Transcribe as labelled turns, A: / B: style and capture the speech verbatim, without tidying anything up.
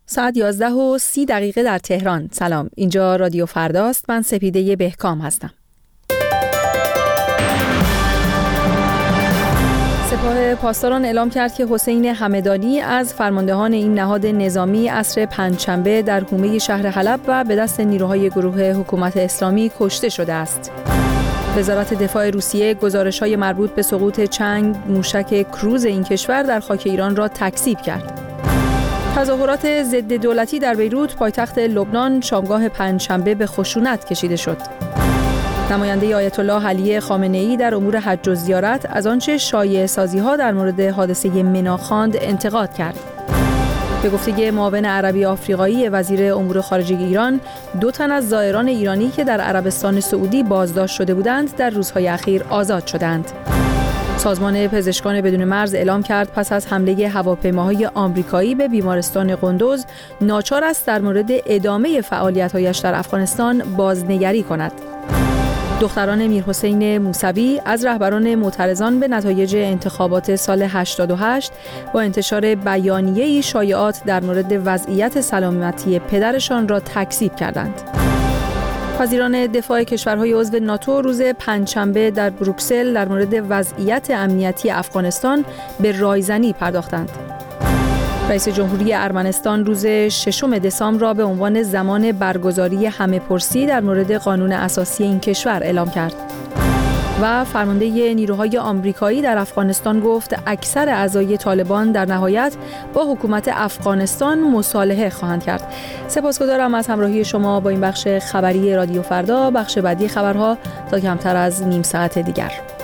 A: ساعت یازده و سی دقیقه در تهران. سلام، اینجا رادیو فرداست. من سپیده بهکام هستم. سپاه پاسداران اعلام کرد که حسین همدانی از فرماندهان این نهاد نظامی عصر پنجشنبه در حومه شهر حلب و به دست نیروهای گروه حکومت اسلامی کشته شده است. وزارت دفاع روسیه گزارش‌های مربوط به سقوط چند موشک کروز این کشور در خاک ایران را تکذیب کرد. تظاهرات ضد دولتی در بیروت پایتخت لبنان شامگاه پنجشنبه به خشونت کشیده شد. نماینده آیت الله علی خامنه‌ای در امور حج و زیارت از آنچه شایعه سازی‌ها در مورد حادثه منا خواند انتقاد کرد. به گفته معاون عربی آفریقایی وزیر امور خارجه ایران، دو تن از زائران ایرانی که در عربستان سعودی بازداشت شده بودند در روزهای اخیر آزاد شدند. سازمان پزشکان بدون مرز اعلام کرد پس از حمله هواپیماهای آمریکایی به بیمارستان قندوز ناچار است در مورد ادامه فعالیت‌هایش در افغانستان بازنگری کند. دختران میرحسین موسوی از رهبران معترضان به نتایج انتخابات سال هشتاد و هشت با انتشار بیانیه‌ای شایعات در مورد وضعیت سلامتی پدرشان را تکذیب کردند. وزیران دفاع کشورهای عضو ناتو روز پنجشنبه در بروکسل در مورد وضعیت امنیتی افغانستان به رایزنی پرداختند. رئیس جمهوری ارمنستان روز ششم دسامبر را به عنوان زمان برگزاری همه‌پرسی در مورد قانون اساسی این کشور اعلام کرد. و فرمانده نیروهای آمریکایی در افغانستان گفت اکثر اعضای طالبان در نهایت با حکومت افغانستان مصالحه خواهند کرد. سپاسگزارم از همراهی شما با این بخش خبری رادیو فردا. بخش بعدی خبرها تا کمتر از نیم ساعت دیگر.